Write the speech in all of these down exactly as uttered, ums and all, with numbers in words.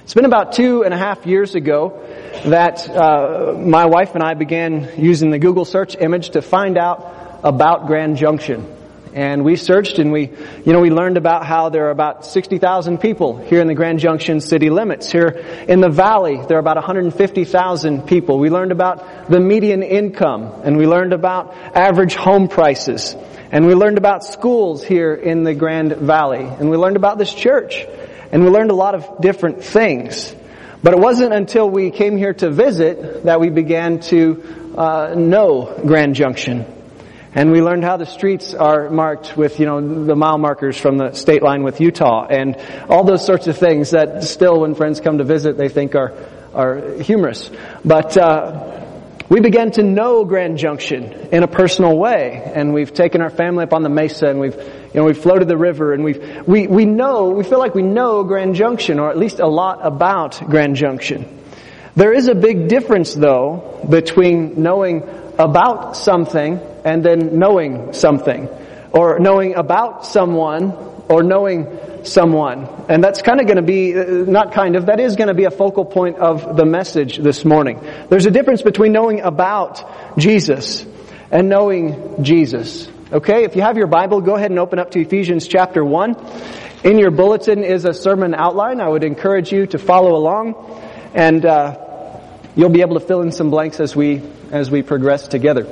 It's been about two and a half years ago that uh, my wife and I began using the Google search image to find out about Grand Junction. And we searched and we, you know, we learned about how there are about sixty thousand people here in the Grand Junction city limits. Here in the valley, there are about one hundred fifty thousand people. We learned about the median income, and we learned about average home prices. And we learned about schools here in the Grand Valley. And we learned about this church. And we learned a lot of different things. But it wasn't until we came here to visit that we began to uh, know Grand Junction. And we learned how the streets are marked with, you know, the mile markers from the state line with Utah. And all those sorts of things that still, when friends come to visit, they think are, are humorous. But, uh, we began to know Grand Junction in a personal way, and we've taken our family up on the mesa, and we've, you know, we've floated the river, and we've, we, we know, we feel like we know Grand Junction, or at least a lot about Grand Junction. There is a big difference, though, between knowing about something and then knowing something, or knowing about someone or knowing someone. And that's kind of going to be, not kind of, that is going to be a focal point of the message this morning. There's a difference between knowing about Jesus and knowing Jesus. Okay, if you have your Bible, go ahead and open up to Ephesians chapter one. In your bulletin is a sermon outline. I would encourage you to follow along, and uh, you'll be able to fill in some blanks as we as we progress together.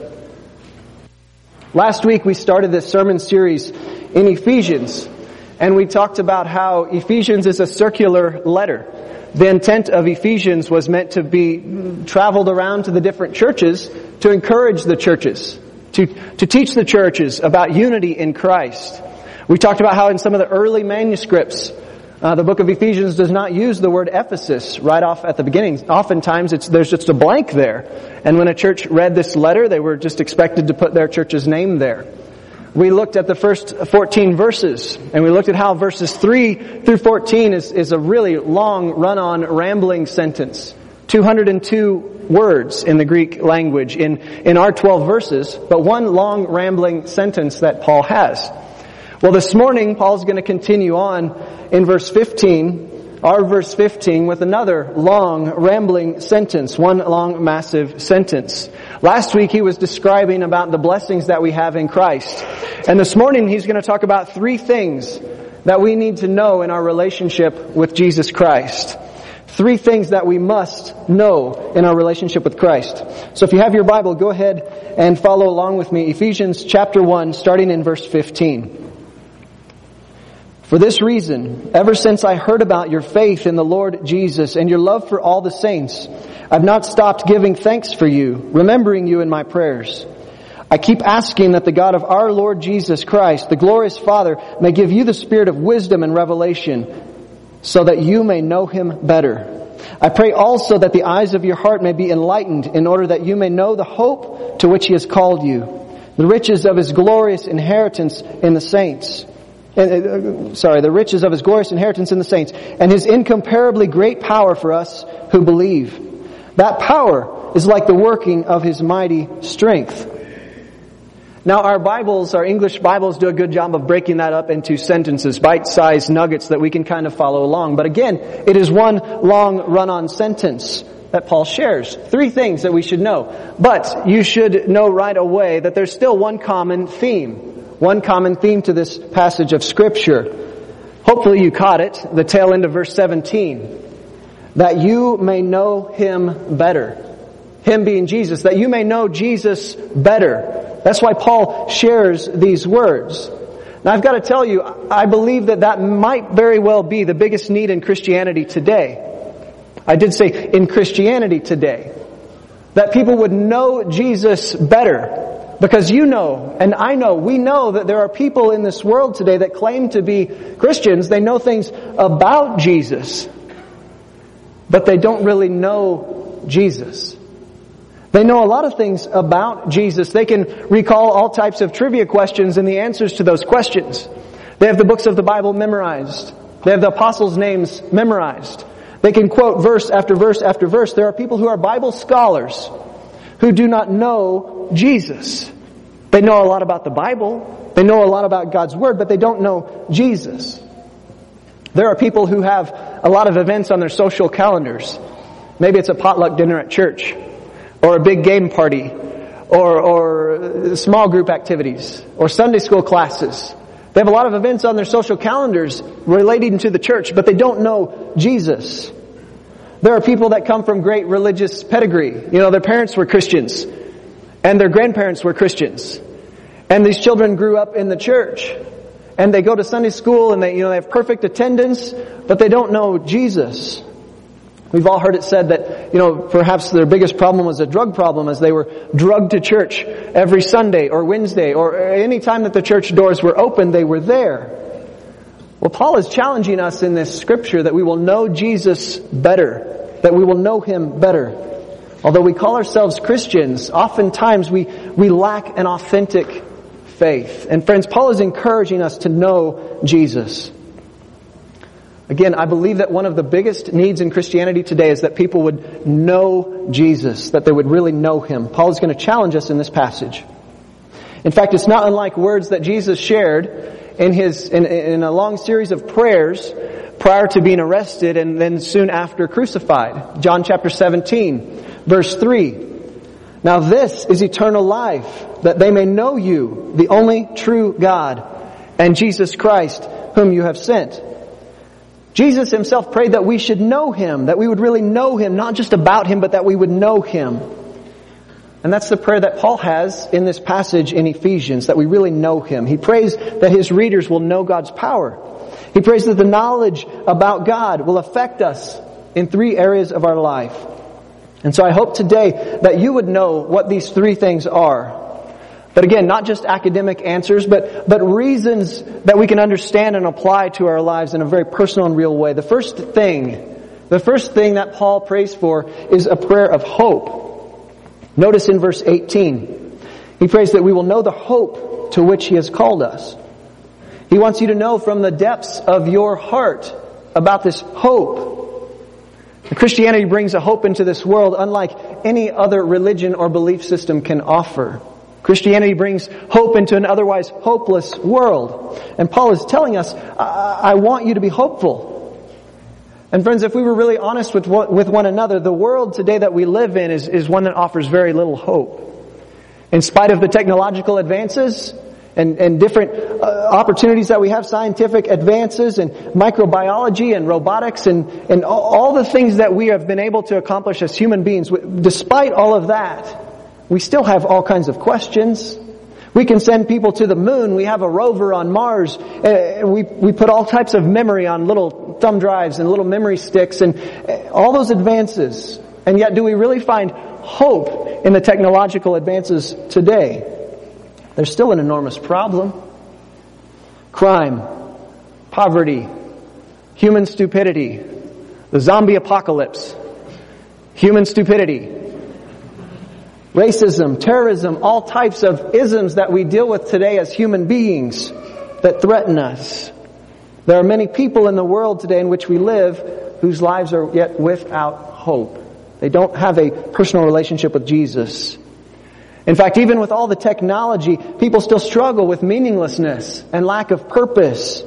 Last week we started this sermon series in Ephesians. And we talked about how Ephesians is a circular letter. The intent of Ephesians was meant to be traveled around to the different churches to encourage the churches, to, to teach the churches about unity in Christ. We talked about how in some of the early manuscripts, uh, the book of Ephesians does not use the word Ephesus right off at the beginning. Oftentimes it's, there's just a blank there. And when a church read this letter, they were just expected to put their church's name there. We looked at the first fourteen verses, and we looked at how verses three through fourteen is, is a really long, run-on, rambling sentence. two hundred two words in the Greek language in, in our twelve verses, but one long, rambling sentence that Paul has. Well, this morning, Paul's going to continue on in verse fifteen, our verse fifteen, with another long, rambling sentence, one long, massive sentence. Last week he was describing about the blessings that we have in Christ. And this morning he's going to talk about three things that we need to know in our relationship with Jesus Christ. Three things that we must know in our relationship with Christ. So if you have your Bible, go ahead and follow along with me. Ephesians chapter one, starting in verse fifteen. For this reason, ever since I heard about your faith in the Lord Jesus and your love for all the saints, I've not stopped giving thanks for you, remembering you in my prayers. I keep asking that the God of our Lord Jesus Christ, the glorious Father, may give you the spirit of wisdom and revelation, so that you may know Him better. I pray also that the eyes of your heart may be enlightened, in order that you may know the hope to which He has called you, the riches of His glorious inheritance in the saints. Uh, sorry, the riches of His glorious inheritance in the saints, and His incomparably great power for us who believe. That power is like the working of His mighty strength. Now our Bibles, our English Bibles, do a good job of breaking that up into sentences, bite-sized nuggets that we can kind of follow along. But again, it is one long run-on sentence that Paul shares. Three things that we should know. But you should know right away that there's still one common theme. One common theme to this passage of Scripture. Hopefully you caught it, the tail end of verse seventeen. That you may know Him better. Him being Jesus. That you may know Jesus better. That's why Paul shares these words. Now I've got to tell you, I believe that that might very well be the biggest need in Christianity today. I did say in Christianity today. That people would know Jesus better. Because you know, and I know, we know that there are people in this world today that claim to be Christians. They know things about Jesus, but they don't really know Jesus. They know a lot of things about Jesus. They can recall all types of trivia questions and the answers to those questions. They have the books of the Bible memorized. They have the apostles' names memorized. They can quote verse after verse after verse. There are people who are Bible scholars who do not know Jesus. They know a lot about the Bible. They know a lot about God's Word, but they don't know Jesus. There are people who have a lot of events on their social calendars. Maybe it's a potluck dinner at church, or a big game party, or, or small group activities, or Sunday school classes. They have a lot of events on their social calendars relating to the church, but they don't know Jesus. There are people that come from great religious pedigree. You know, their parents were Christians, and their grandparents were Christians. And these children grew up in the church. And they go to Sunday school and they, you know, they have perfect attendance, but they don't know Jesus. We've all heard it said that, you know, perhaps their biggest problem was a drug problem, as they were drugged to church every Sunday or Wednesday, or any time that the church doors were open, they were there. Well, Paul is challenging us in this scripture that we will know Jesus better, that we will know Him better. Although we call ourselves Christians, oftentimes we, we lack an authentic faith. And friends, Paul is encouraging us to know Jesus. Again, I believe that one of the biggest needs in Christianity today is that people would know Jesus, that they would really know Him. Paul is going to challenge us in this passage. In fact, it's not unlike words that Jesus shared in his in, in a long series of prayers prior to being arrested and then soon after crucified. John chapter seventeen, verse three. Now this is eternal life, that they may know you, the only true God, and Jesus Christ, whom you have sent. Jesus Himself prayed that we should know Him, that we would really know Him, not just about Him, but that we would know Him. And that's the prayer that Paul has in this passage in Ephesians, that we really know Him. He prays that his readers will know God's power. He prays that the knowledge about God will affect us in three areas of our life. And so I hope today that you would know what these three things are. But again, not just academic answers, but, but reasons that we can understand and apply to our lives in a very personal and real way. The first thing, the first thing that Paul prays for is a prayer of hope. Notice in verse eighteen, he prays that we will know the hope to which He has called us. He wants you to know from the depths of your heart about this hope. Christianity brings a hope into this world unlike any other religion or belief system can offer. Christianity brings hope into an otherwise hopeless world. And Paul is telling us, I, I want you to be hopeful. And friends, if we were really honest with with one another, the world today that we live in is, is one that offers very little hope. In spite of the technological advances and, and different uh, opportunities that we have, scientific advances and microbiology and robotics and, and all, all the things that we have been able to accomplish as human beings, despite all of that, we still have all kinds of questions. We can send people to the moon. We have a rover on Mars. Uh, we, we put all types of memory on little thumb drives and little memory sticks and all those advances. And yet, do we really find hope in the technological advances today? There's still an enormous problem. Crime, poverty, human stupidity, the zombie apocalypse, human stupidity, racism, terrorism, all types of isms that we deal with today as human beings that threaten us. There are many people in the world today in which we live whose lives are yet without hope. They don't have a personal relationship with Jesus. In fact, even with all the technology, people still struggle with meaninglessness and lack of purpose.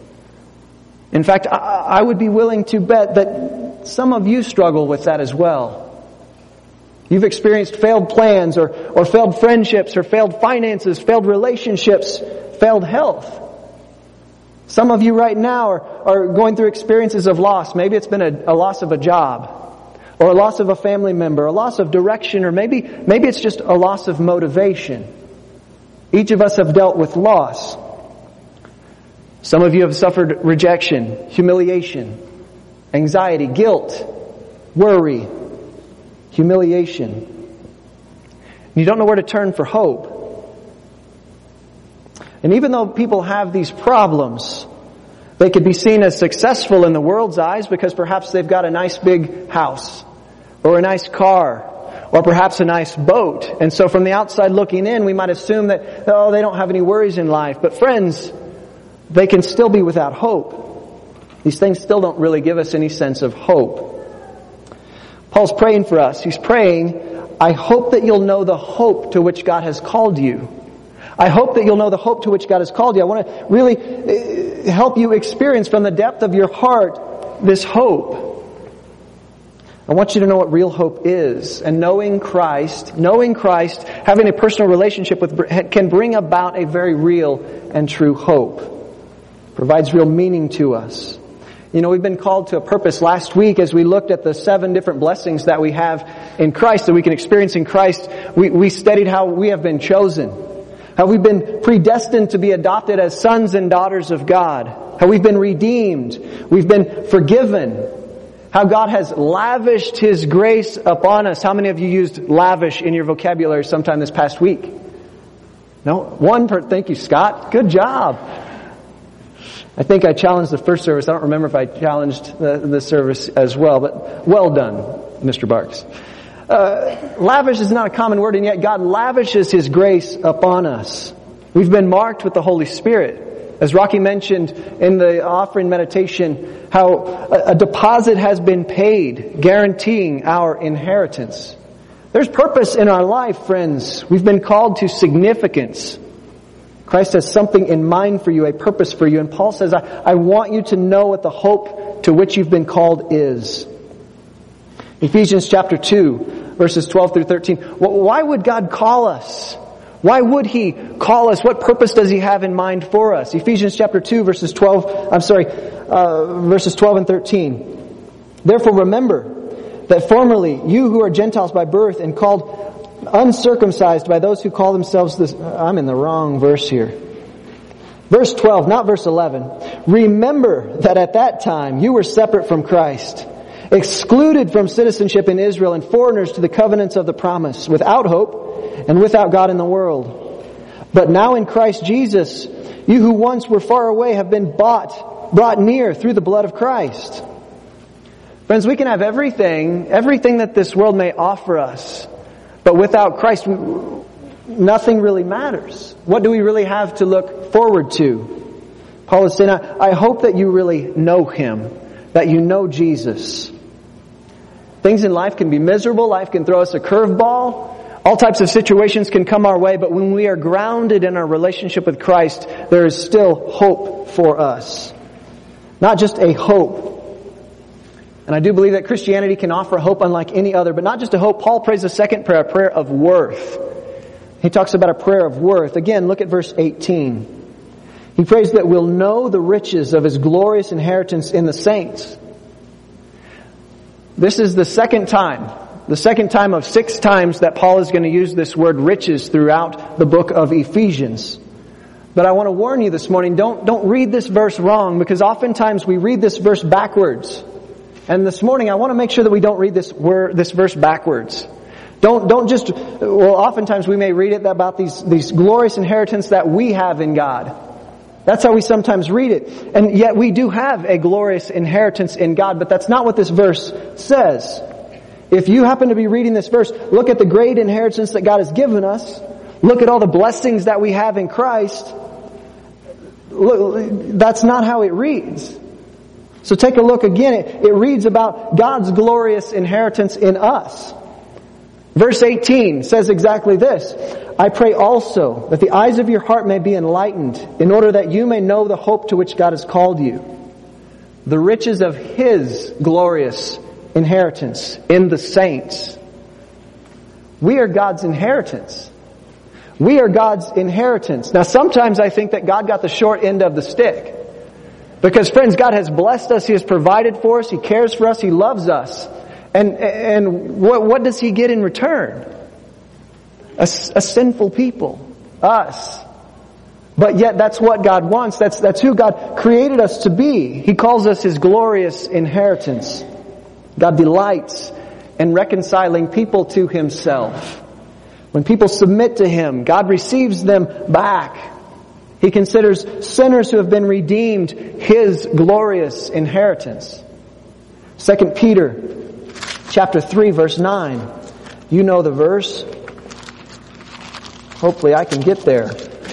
In fact, I, I would be willing to bet that some of you struggle with that as well. You've experienced failed plans or, or failed friendships or failed finances, failed relationships, failed health. Some of you right now are, are going through experiences of loss. Maybe it's been a, a loss of a job, or a loss of a family member, a loss of direction, or maybe maybe it's just a loss of motivation. Each of us have dealt with loss. Some of you have suffered rejection, humiliation, anxiety, guilt, worry, humiliation. You don't know where to turn for hope. And even though people have these problems, they could be seen as successful in the world's eyes because perhaps they've got a nice big house, or a nice car, or perhaps a nice boat. And so from the outside looking in, we might assume that, oh, they don't have any worries in life. But friends, they can still be without hope. These things still don't really give us any sense of hope. Paul's praying for us. He's praying, I hope that you'll know the hope to which God has called you. I hope that you'll know the hope to which God has called you. I want to really help you experience from the depth of your heart this hope. I want you to know what real hope is. And knowing Christ, knowing Christ, having a personal relationship with, can bring about a very real and true hope. Provides real meaning to us. You know, we've been called to a purpose. Last week, as we looked at the seven different blessings that we have in Christ, that we can experience in Christ, we, we studied how we have been chosen. How we've been predestined to be adopted as sons and daughters of God. How we've been redeemed. We've been forgiven. How God has lavished His grace upon us. How many of you used lavish in your vocabulary sometime this past week? No? One per, thank you, Scott. Good job. I think I challenged the first service. I don't remember if I challenged the, the service as well, but well done, Mister Barks. Uh, lavish is not a common word, and yet God lavishes His grace upon us. We've been marked with the Holy Spirit. As Rocky mentioned in the offering meditation, how a, a deposit has been paid, guaranteeing our inheritance. There's purpose in our life, friends. We've been called to significance. Christ has something in mind for you, a purpose for you. And Paul says, I, I want you to know what the hope to which you've been called is. Ephesians chapter two, verses twelve through thirteen. Why would God call us? Why would He call us? What purpose does He have in mind for us? Ephesians chapter two, verses twelve, I'm sorry, uh, verses twelve and thirteen. Therefore remember that formerly you who are Gentiles by birth and called uncircumcised by those who call themselves this, I'm in the wrong verse here. Verse twelve, not verse eleven. Remember that at that time you were separate from Christ, excluded from citizenship in Israel and foreigners to the covenants of the promise, without hope and without God in the world. But now in Christ Jesus, you who once were far away have been bought, brought near through the blood of Christ. Friends, we can have everything, everything that this world may offer us. But without Christ, nothing really matters. What do we really have to look forward to? Paul is saying, I hope that you really know Him, that you know Jesus. Things in life can be miserable. Life can throw us a curveball. All types of situations can come our way. But when we are grounded in our relationship with Christ, there is still hope for us. Not just a hope. And I do believe that Christianity can offer hope unlike any other, but not just a hope. Paul prays a second prayer, a prayer of worth. He talks about a prayer of worth. Again, look at verse eighteen. He prays that we'll know the riches of His glorious inheritance in the saints. This is the second time, the second time of six times that Paul is going to use this word riches throughout the book of Ephesians. But I want to warn you this morning, don't, don't read this verse wrong, because oftentimes we read this verse backwards. And this morning, I want to make sure that we don't read this word, this verse backwards. Don't, don't just, well, oftentimes we may read it about these, these glorious inheritance that we have in God. That's how we sometimes read it. And yet we do have a glorious inheritance in God, but that's not what this verse says. If you happen to be reading this verse, look at the great inheritance that God has given us. Look at all the blessings that we have in Christ. Look, that's not how it reads. So take a look again. It, it reads about God's glorious inheritance in us. Verse eighteen says exactly this. I pray also that the eyes of your heart may be enlightened, in order that you may know the hope to which God has called you, the riches of His glorious inheritance in the saints. We are God's inheritance. We are God's inheritance. Now sometimes I think that God got the short end of the stick. Because friends, God has blessed us. He has provided for us. He cares for us. He loves us. And and what, what does He get in return? A, a sinful people. Us. But yet that's what God wants. That's, that's who God created us to be. He calls us His glorious inheritance. God delights in reconciling people to Himself. When people submit to Him, God receives them back. He considers sinners who have been redeemed His glorious inheritance. Second Peter chapter three, verse nine. You know the verse. Hopefully I can get there.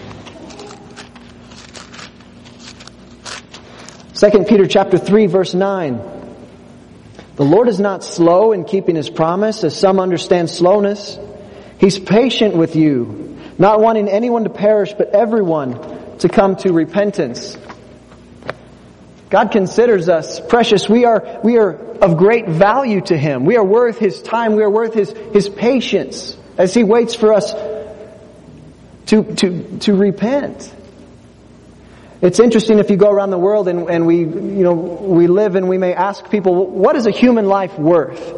Second Peter chapter three, verse nine. The Lord is not slow in keeping His promise, as some understand slowness. He's patient with you, not wanting anyone to perish, but everyone to come to repentance. God considers us precious. We are, we are of great value to Him. We are worth His time. We are worth His, His patience as He waits for us to, to, to repent. It's interesting if you go around the world and, and we, you know, we live and we may ask people, what is a human life worth?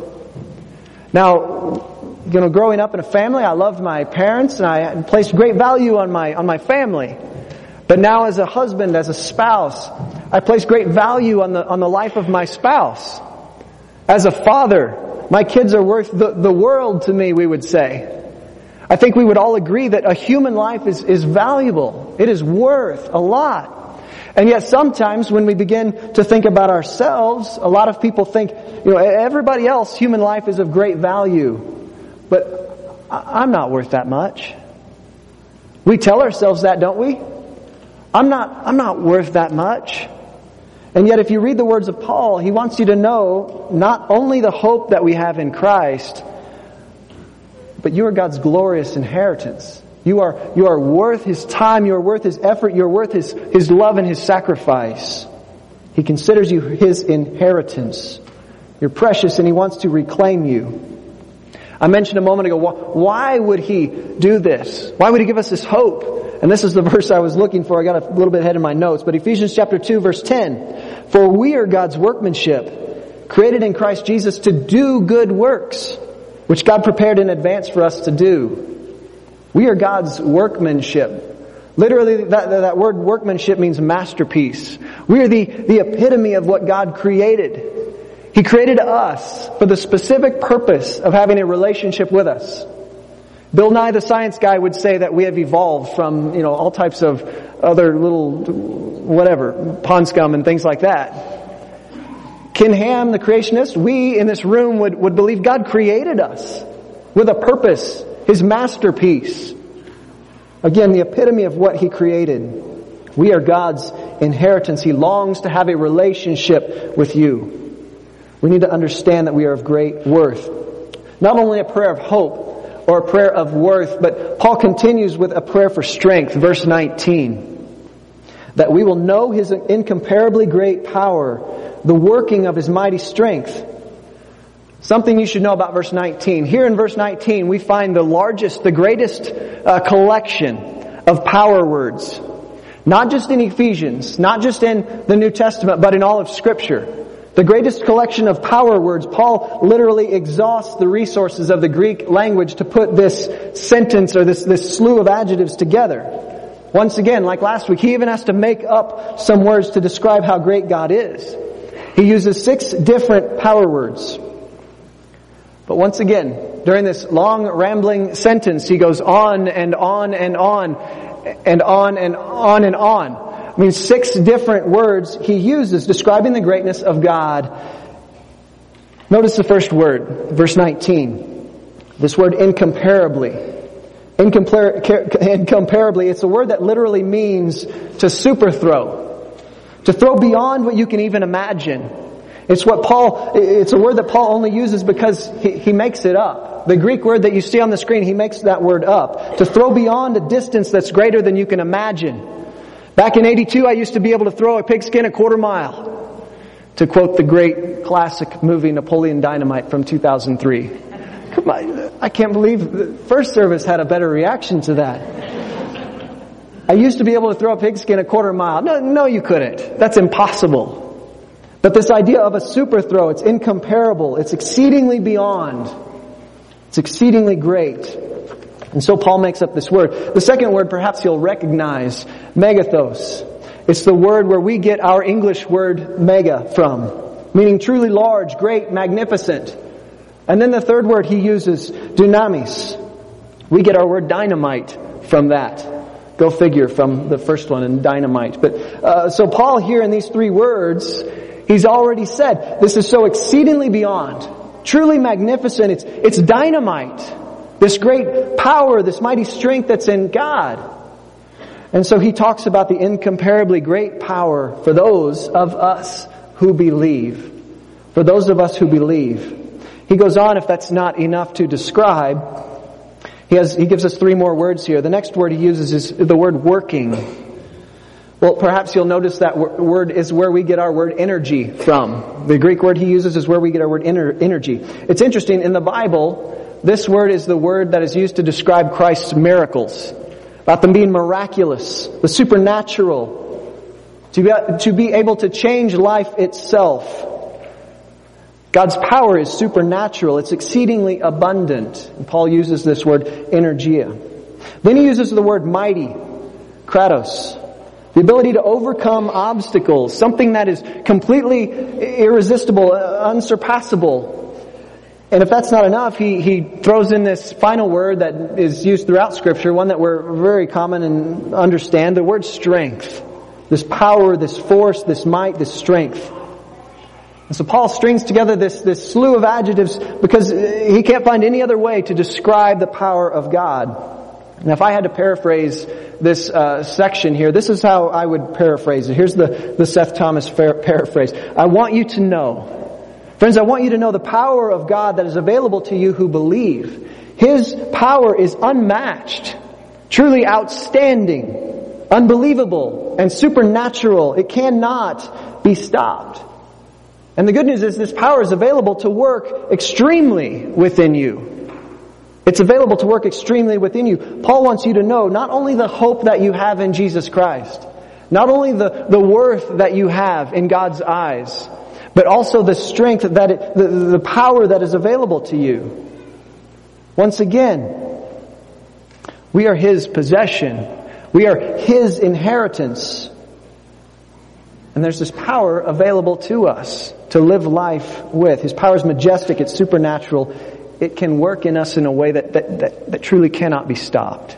Now, you know, growing up in a family, I loved my parents and I placed great value on my, on my family. But now as a husband, as a spouse, I place great value on the, on the life of my spouse. As a father, my kids are worth the, the world to me, we would say. I think we would all agree that a human life is, is valuable. It is worth a lot. And yet sometimes when we begin to think about ourselves, a lot of people think, you know, everybody else, human life is of great value. But I'm not worth that much. We tell ourselves that, don't we? I'm not, I'm not worth that much. And yet if you read the words of Paul, he wants you to know not only the hope that we have in Christ, but you are God's glorious inheritance. You are, you are worth His time, you are worth His effort, you are worth His, His love and His sacrifice. He considers you His inheritance. You're precious and He wants to reclaim you. I mentioned a moment ago, why would He do this? Why would He give us this hope? And this is the verse I was looking for. I got a little bit ahead in my notes. But Ephesians chapter two, verse ten. For we are God's workmanship, created in Christ Jesus to do good works, which God prepared in advance for us to do. We are God's workmanship. Literally, that, that word workmanship means masterpiece. We are the, the epitome of what God created. He created us for the specific purpose of having a relationship with us. Bill Nye, the science guy, would say that we have evolved from, you know, all types of other little, whatever, pond scum and things like that. Ken Ham, the creationist, we in this room would, would believe God created us with a purpose, His masterpiece. Again, the epitome of what He created. We are God's inheritance. He longs to have a relationship with you. We need to understand that we are of great worth. Not only a prayer of hope or a prayer of worth, but Paul continues with a prayer for strength. Verse nineteen. That we will know His incomparably great power, the working of His mighty strength. Something you should know about verse nineteen. Here in verse nineteen, we find the largest, the greatest uh, collection of power words. Not just in Ephesians, not just in the New Testament, but in all of Scripture. The greatest collection of power words. Paul literally exhausts the resources of the Greek language to put this sentence or this, this slew of adjectives together. Once again, like last week, he even has to make up some words to describe how great God is. He uses six different power words. But once again, during this long rambling sentence, he goes on and on and on and on and on and on. I mean, six different words he uses describing the greatness of God. Notice the first word, verse nineteen. This word incomparably. Incompar- incomparably, it's a word that literally means to superthrow. To throw beyond what you can even imagine. It's what Paul, it's a word that Paul only uses because he, he makes it up. The Greek word that you see on the screen, he makes that word up. To throw beyond a distance that's greater than you can imagine. Back in eighty-two, I used to be able to throw a pigskin a quarter mile. To quote the great classic movie Napoleon Dynamite from two thousand three. Come on, I can't believe the first service had a better reaction to that. I used to be able to throw a pigskin a quarter mile. No, no, you couldn't. That's impossible. But this idea of a super throw, it's incomparable. It's exceedingly beyond. It's exceedingly great. And so Paul makes up this word. The second word, perhaps you'll recognize, megathos. It's the word where we get our English word mega from, meaning truly large, great, magnificent. And then the third word he uses, dunamis. We get our word dynamite from that. Go figure, from the first one in dynamite. But uh, so Paul here in these three words, he's already said, this is so exceedingly beyond, truly magnificent. It's, it's dynamite. This great power, this mighty strength that's in God. And so he talks about the incomparably great power for those of us who believe. For those of us who believe. He goes on, if that's not enough to describe, He has, he gives us three more words here. The next word he uses is the word working. Well, perhaps you'll notice that word is where we get our word energy from. The Greek word he uses is where we get our word ener- energy. It's interesting, in the Bible, this word is the word that is used to describe Christ's miracles. About them being miraculous, the supernatural, to be, to be able to change life itself. God's power is supernatural. It's exceedingly abundant. And Paul uses this word, energia. Then he uses the word mighty, kratos. The ability to overcome obstacles, something that is completely irresistible, unsurpassable. And if that's not enough, he, he throws in this final word that is used throughout Scripture, one that we're very common and understand, the word strength. This power, this force, this might, this strength. And so Paul strings together this, this slew of adjectives because he can't find any other way to describe the power of God. Now, if I had to paraphrase this uh, section here, this is how I would paraphrase it. Here's the, the Seth Thomas paraphrase. I want you to know, friends, I want you to know the power of God that is available to you who believe. His power is unmatched, truly outstanding, unbelievable, and supernatural. It cannot be stopped. And the good news is this power is available to work extremely within you. It's available to work extremely within you. Paul wants you to know not only the hope that you have in Jesus Christ, not only the, the worth that you have in God's eyes, but also the strength that it, the, the power that is available to you. Once again, we are His possession. We are His inheritance. And there's this power available to us to live life with. His power is majestic. It's supernatural. It can work in us in a way that, that, that, that truly cannot be stopped.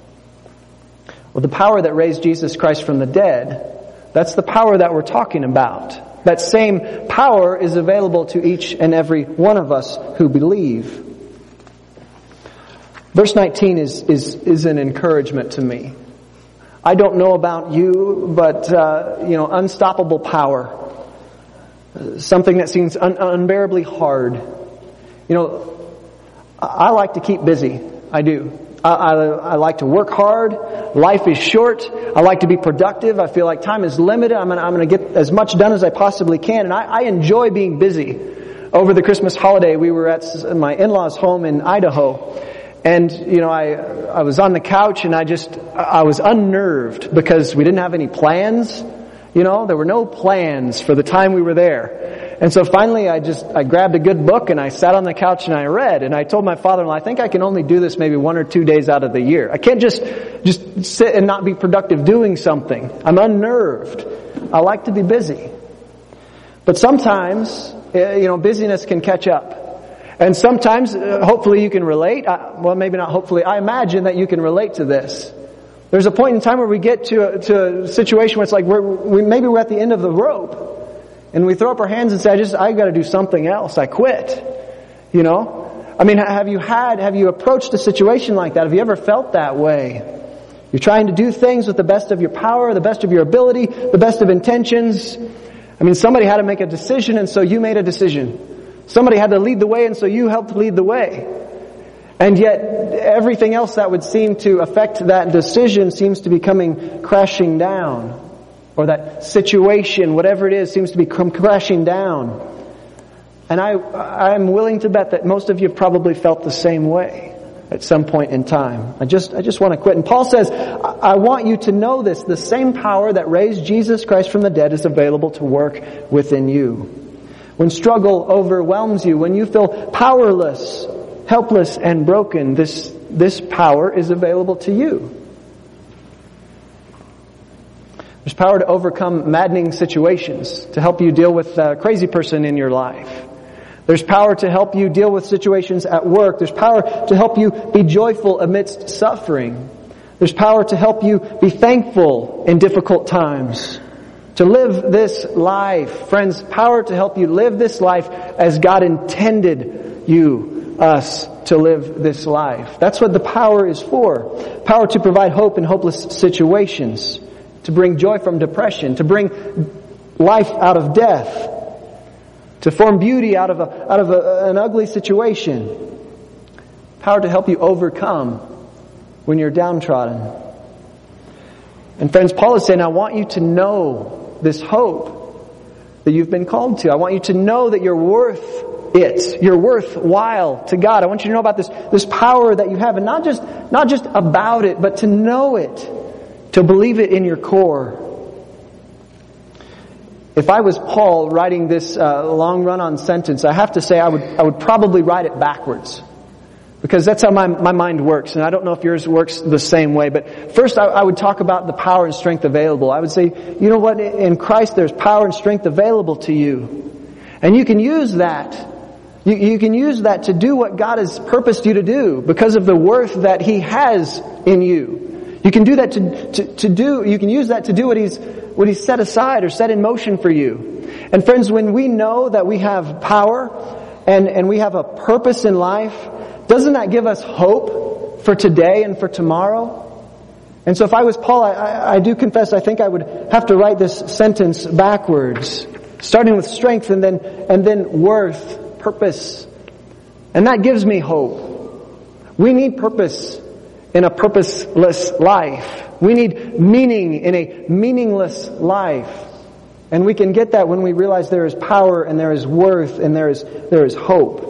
Well, the power that raised Jesus Christ from the dead, that's the power that we're talking about. That same power is available to each and every one of us who believe. Verse nineteen is, is, is an encouragement to me. I don't know about you, but, uh, you know, unstoppable power. Something that seems un- unbearably hard. You know, I like to keep busy. I do. I, I, I like to work hard. Life is short. I like to be productive. I feel like time is limited. I'm gonna, I'm gonna get as much done as I possibly can. And I, I enjoy being busy. Over the Christmas holiday, we were at my in-laws' home in Idaho. And, you know, I, I was on the couch and I just, I was unnerved because we didn't have any plans. You know, there were no plans for the time we were there. And so finally I just, I grabbed a good book and I sat on the couch and I read. And I told my father-in-law, I think I can only do this maybe one or two days out of the year. I can't just, just sit and not be productive doing something. I'm unnerved. I like to be busy. But sometimes, you know, busyness can catch up. And sometimes, uh, hopefully you can relate. I, well, maybe not hopefully. I imagine that you can relate to this. There's a point in time where we get to a, to a situation where it's like we're, we maybe we're at the end of the rope, and we throw up our hands and say, "I just I got to do something else. I quit." You know. I mean, have you had have you approached a situation like that? Have you ever felt that way? You're trying to do things with the best of your power, the best of your ability, the best of intentions. I mean, somebody had to make a decision, and so you made a decision. Somebody had to lead the way, and so you helped lead the way. And yet, everything else that would seem to affect that decision seems to be coming crashing down. Or that situation, whatever it is, seems to be come crashing down. And I, I'm willing to bet that most of you have probably felt the same way at some point in time. I just, I just want to quit. And Paul says, I, I want you to know this. The same power that raised Jesus Christ from the dead is available to work within you. When struggle overwhelms you, when you feel powerless, helpless, and broken, this, this power is available to you. There's power to overcome maddening situations, to help you deal with a crazy person in your life. There's power to help you deal with situations at work. There's power to help you be joyful amidst suffering. There's power to help you be thankful in difficult times. To live this life, friends, power to help you live this life as God intended you, us, to live this life. That's what the power is for. Power to provide hope in hopeless situations. To bring joy from depression. To bring life out of death. To form beauty out of a, out of a, an ugly situation. Power to help you overcome when you're downtrodden. And friends, Paul is saying, I want you to know this hope that you've been called to. I want you to know that you're worth it. You're worthwhile to God. I want you to know about this, this power that you have, and not just, not just about it, but to know it, to believe it in your core. If I was Paul writing this uh, long run-on sentence, I have to say I would, I would probably write it backwards. Because that's how my, my mind works, and I don't know if yours works the same way. But first I, I would talk about the power and strength available. I would say, you know what, in Christ there's power and strength available to you. And you can use that. You, you can use that to do what God has purposed you to do because of the worth that He has in you. You can do that to, to, to do, you can use that to do what He's, what He's set aside or set in motion for you. And friends, when we know that we have power and, and we have a purpose in life, doesn't that give us hope for today and for tomorrow? And so if I was Paul, I, I, I do confess I think I would have to write this sentence backwards, starting with strength and then, and then worth, purpose. And that gives me hope. We need purpose in a purposeless life. We need meaning in a meaningless life. And we can get that when we realize there is power and there is worth and there is, there is hope.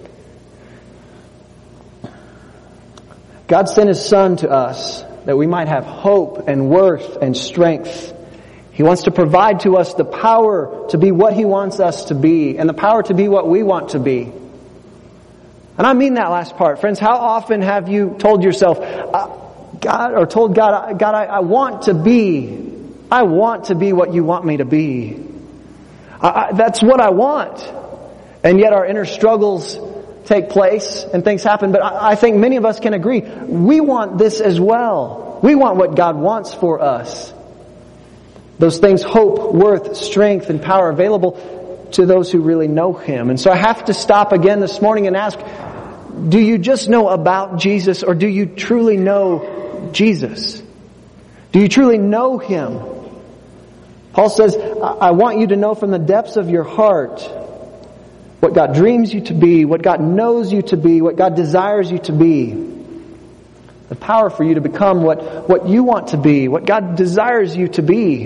God sent His Son to us that we might have hope and worth and strength. He wants to provide to us the power to be what He wants us to be and the power to be what we want to be. And I mean that last part. Friends, how often have you told yourself, uh, God, or told God, God, I, I want to be, I want to be what you want me to be. I, I, that's what I want. And yet our inner struggles take place and things happen, but I think many of us can agree, we want this as well. We want what God wants for us. Those things, hope, worth, strength, and power available to those who really know Him. And so I have to stop again this morning and ask, do you just know about Jesus, or do you truly know Jesus? Do you truly know Him? Paul says, I want you to know from the depths of your heart what God dreams you to be, what God knows you to be, what God desires you to be. The power for you to become what, what you want to be, what God desires you to be.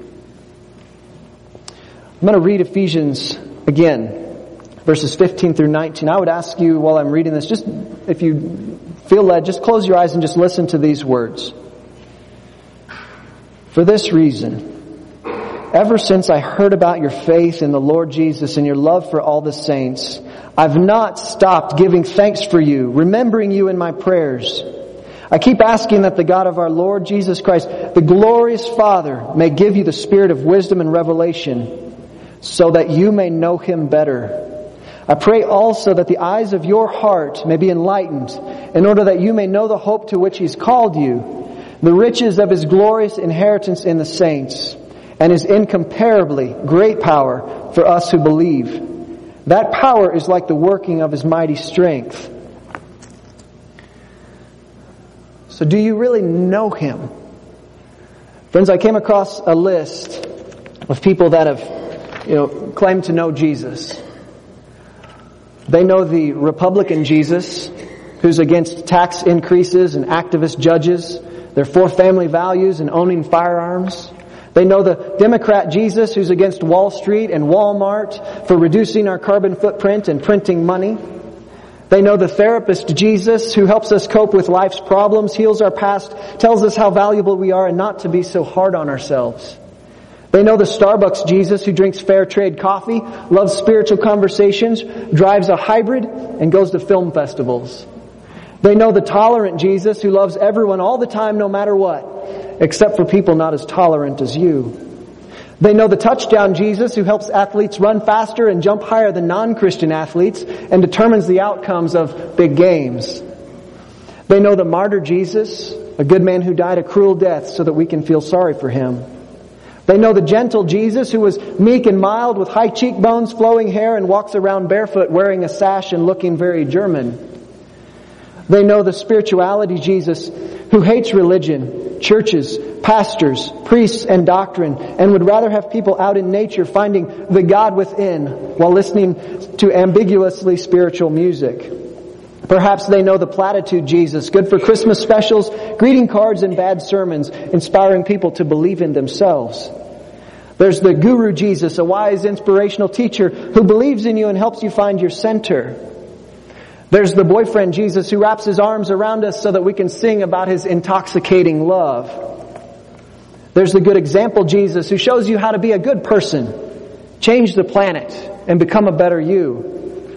I'm going to read Ephesians again, verses fifteen through nineteen. I would ask you while I'm reading this, just if you feel led, just close your eyes and just listen to these words. For this reason, ever since I heard about your faith in the Lord Jesus and your love for all the saints, I've not stopped giving thanks for you, remembering you in my prayers. I keep asking that the God of our Lord Jesus Christ, the glorious Father, may give you the spirit of wisdom and revelation, so that you may know Him better. I pray also that the eyes of your heart may be enlightened, in order that you may know the hope to which He's called you, the riches of His glorious inheritance in the saints, and His incomparably great power for us who believe. That power is like the working of His mighty strength. So do you really know Him? Friends, I came across a list of people that have, you know, claimed to know Jesus. They know the Republican Jesus, who's against tax increases and activist judges. They're for family values and owning firearms. They know the Democrat Jesus, who's against Wall Street and Walmart for reducing our carbon footprint and printing money. They know the therapist Jesus, who helps us cope with life's problems, heals our past, tells us how valuable we are and not to be so hard on ourselves. They know the Starbucks Jesus, who drinks fair trade coffee, loves spiritual conversations, drives a hybrid, and goes to film festivals. They know the tolerant Jesus, who loves everyone all the time no matter what, except for people not as tolerant as you. They know the touchdown Jesus, who helps athletes run faster and jump higher than non-Christian athletes and determines the outcomes of big games. They know the martyr Jesus, a good man who died a cruel death so that we can feel sorry for him. They know the gentle Jesus, who was meek and mild with high cheekbones, flowing hair, and walks around barefoot wearing a sash and looking very German. They know the spirituality Jesus, who hates religion, churches, pastors, priests, and doctrine, and would rather have people out in nature finding the God within while listening to ambiguously spiritual music. Perhaps they know the platitude Jesus, good for Christmas specials, greeting cards, and bad sermons, inspiring people to believe in themselves. There's the guru Jesus, a wise, inspirational teacher who believes in you and helps you find your center. There's the boyfriend Jesus who wraps his arms around us so that we can sing about his intoxicating love. There's the good example Jesus who shows you how to be a good person, change the planet, and become a better you.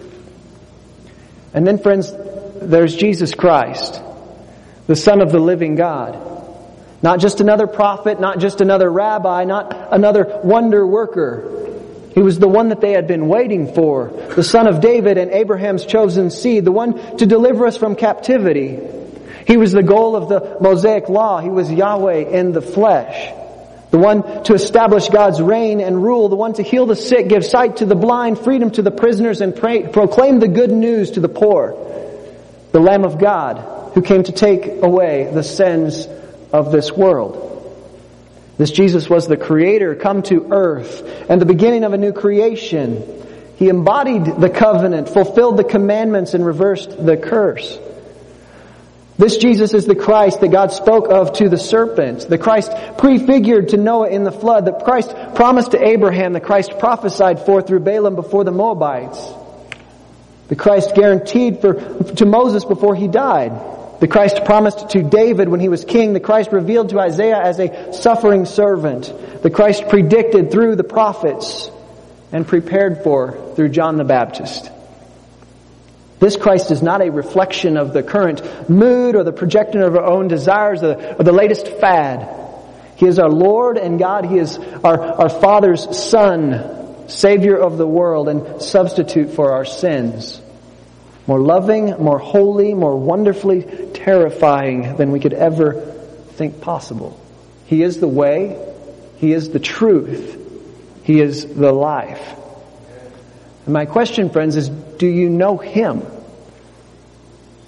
And then, friends, there's Jesus Christ, the Son of the living God. Not just another prophet, not just another rabbi, not another wonder worker. He was the one that they had been waiting for, the Son of David and Abraham's chosen seed, the one to deliver us from captivity. He was the goal of the Mosaic Law. He was Yahweh in the flesh. The one to establish God's reign and rule, the one to heal the sick, give sight to the blind, freedom to the prisoners, and pray, proclaim the good news to the poor. The Lamb of God who came to take away the sins of this world. This Jesus was the Creator come to earth and the beginning of a new creation. He embodied the covenant, fulfilled the commandments, and reversed the curse. This Jesus is the Christ that God spoke of to the serpent, the Christ prefigured to Noah in the flood, the Christ promised to Abraham, the Christ prophesied for through Balaam before the Moabites, the Christ guaranteed for to Moses before he died, the Christ promised to David when he was king, the Christ revealed to Isaiah as a suffering servant, the Christ predicted through the prophets and prepared for through John the Baptist. This Christ is not a reflection of the current mood or the projection of our own desires or the, or the latest fad. He is our Lord and God. He is our, our Father's Son, Savior of the world and substitute for our sins. More loving, more holy, more wonderfully terrifying than we could ever think possible. He is the way. He is the truth. He is the life. And my question, friends, is do you know Him?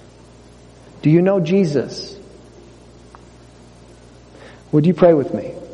Do you know Jesus? Would you pray with me?